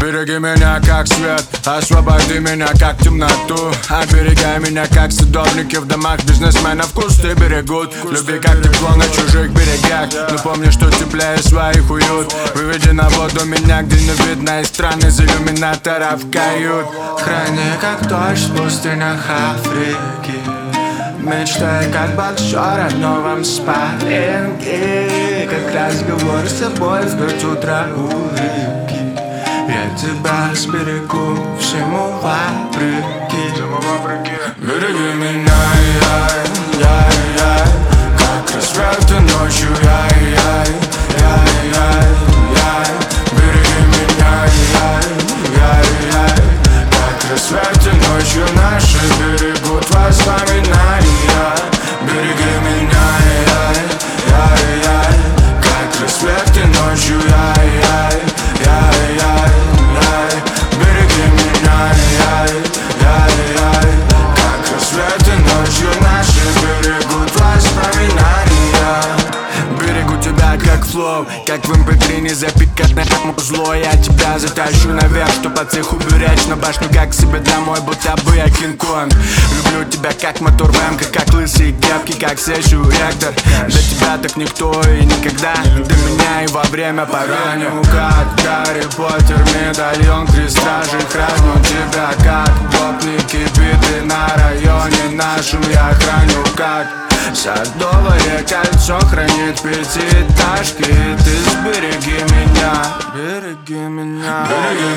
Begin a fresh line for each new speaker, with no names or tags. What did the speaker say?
Береги меня как свет, освободи меня как темноту. Оберегай меня как садовники в домах бизнесменов кусты берегут. Люби как тепло на чужих берегах, но помни, что теплее своих уют. Выведи на воду меня, где не видно из стран из иллюминаторов кают. Храни как дождь в пустынях Африки, мечтай как боксер о новом спарринге, как разговор с собой в 5 утра у реки. Я тебя сберегу всему вопреки. Береги меня, как рассвет ночью, береги меня, как рассвет ночью наши берегут воспоминания. Береги меня, как рассвет ночью, береги меня, как рассвет ночью наши берегут воспоминания. Берегу тебя как флоу, как в MP3 не запикать на зло. Я тебя затащу наверх, чтоб от всех уберечь на башню, как к себе домой, будто бы я Кинг-Конг. Люблю тебя как мотор ВМК, как лысые кепки, как сессию ректор. Для тебя так никто и никогда, до меня и во время пораню. Как Гарри Поттер, медальон крестражей, храню тебя как гопники, биты на районе нашем. Я храню как садовое кольцо хранит пятиэтажки. Ты сбереги меня, береги меня, береги